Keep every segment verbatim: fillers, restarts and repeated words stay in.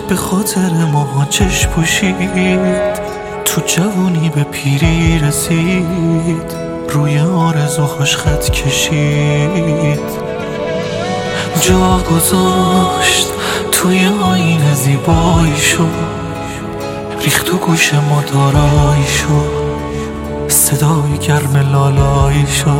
به خاطر ما چشم پوشید، تو جوانی به پیری رسید، روی آرزوهاش خط کشید، جا گذاشت توی آینه زیباییشو، ریخت تو گوش ما داراییشو، صدای گرم لالاییشو.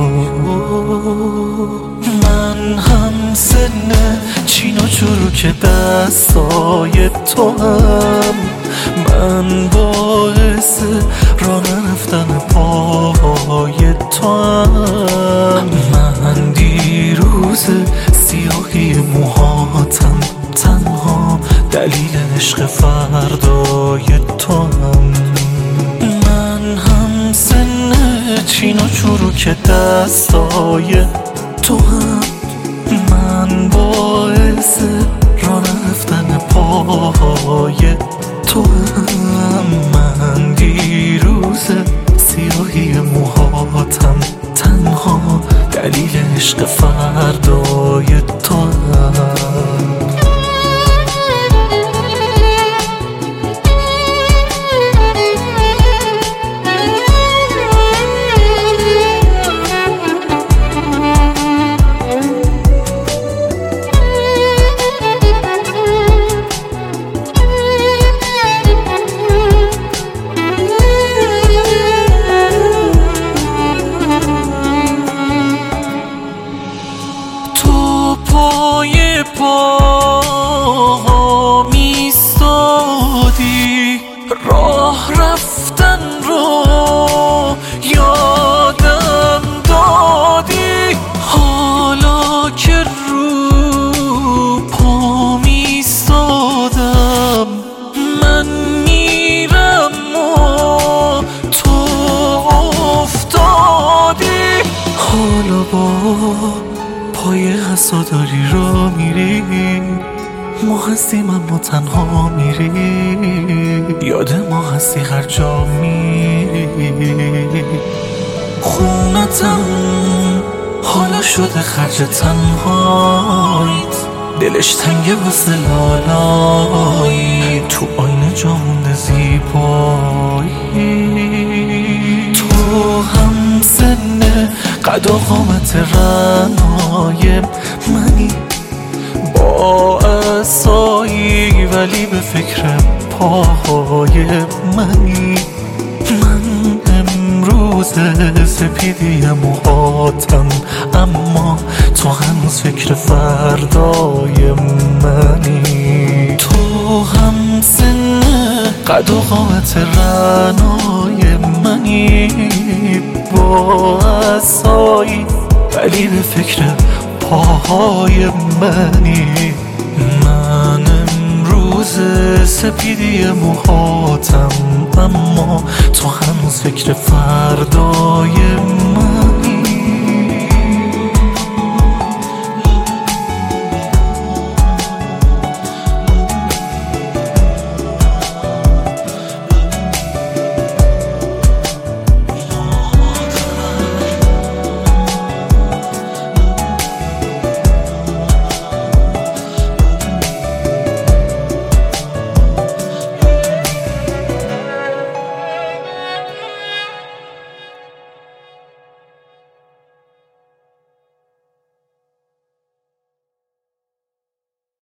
من هم سن چین و چروک دستای تو هم، من باعث راه نرفتن پای تو هم، من دیروز سیاهی موهاتم، تنها دلیل عشق فردای تو هم. من هم سن چین و چروک دستای تو هم، من باعث راه نرفتن پای تو هم، من دیروز سیاهی موهاتم، تنها دلیل عشق فردای تو هم. پای پا میستادی، راه رفتن رو یادم دادی، حالا که رو پا میستادم، من میرم و تو افتادی، حالا با پای حساداری را میری، ما هستیم اما تنها میری، یاد ما هستی هر جا میری. خونتم حالا شده خرج تنهایت، دلش تنگه واسه لالایی، تو آینه جا مونده زیبایی. تو هم سن قد و قامت رنای منی، با عصایی ولی به فکر پاهای منی، من امروز سپیدی موهاتم، اما تو هنوز فکر فردای منی. تو هم سن قد و قامت رنای منی، با عصایی ولی به فکر پاهای منی، من امروز سپیدی موهاتم، اما تو هنوز فکر فردای